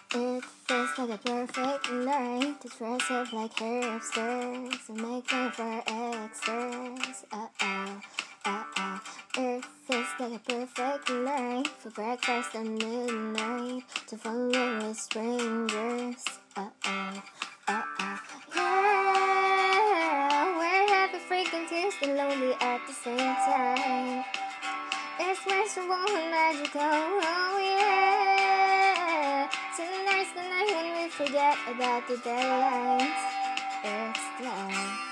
It feels like a perfect night to dress up like hipsters and make time for extras. It feels like a perfect night for breakfast at midnight to fall in with strangers. Yeah, we're happy, freaking pissed and lonely at the same time. It's magical and magical, oh yeah. Tonight's the night when we forget about the deadlines. It's time.